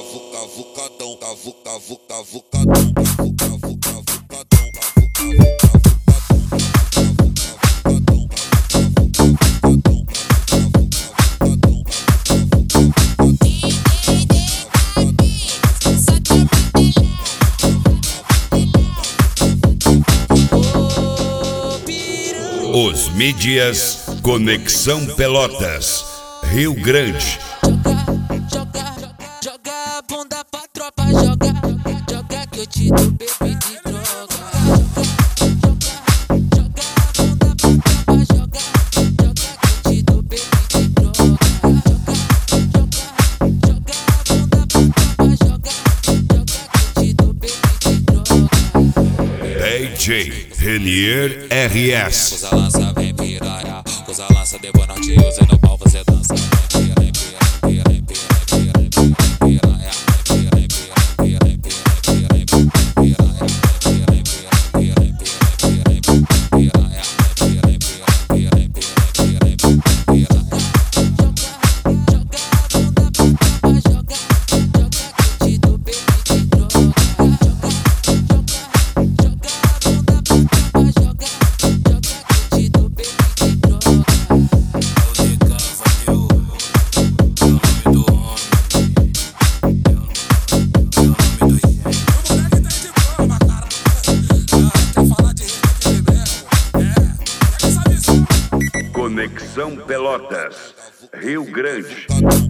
cavucadão, Os mídias Conexão Pelotas, Rio Grande. Joga a bunda pra tropa, joga que eu te dou baby de droga. Joga a bunda pra tropa, joga que eu te dou baby de droga. Joga a bunda pra tropa, joga que eu te dou baby de droga. DJ Renier RS. Usa lança, vem piranha. Usa lança, depois não te usa no pau, você dança. Vem piranha, Conexão Pelotas, Rio Grande.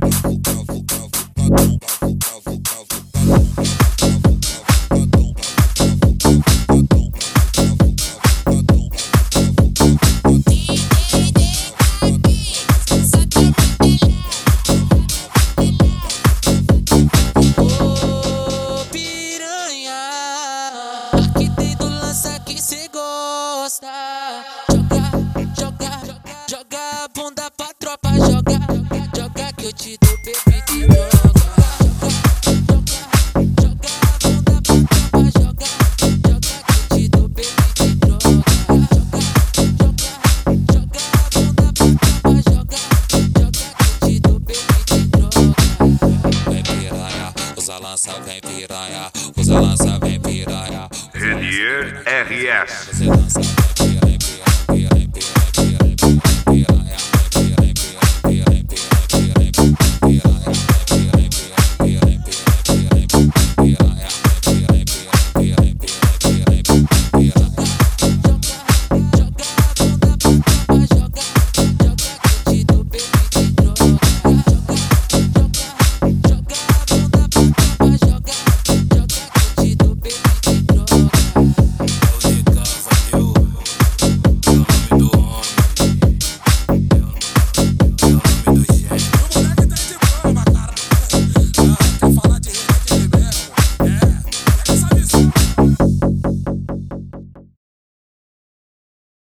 Ô piranha, aqui tem do lança que cê gosta. Joga a bunda pra tropa, joga que eu te dou baby de droga. Joga a bunda pra tropa, joga que eu te dou baby de droga. Joga a bunda pra tropa, joga que eu te dou baby de droga. vem piranha. Usa lança, vem piranha. Usa lança, vem piranha. Renier RS. Você dança.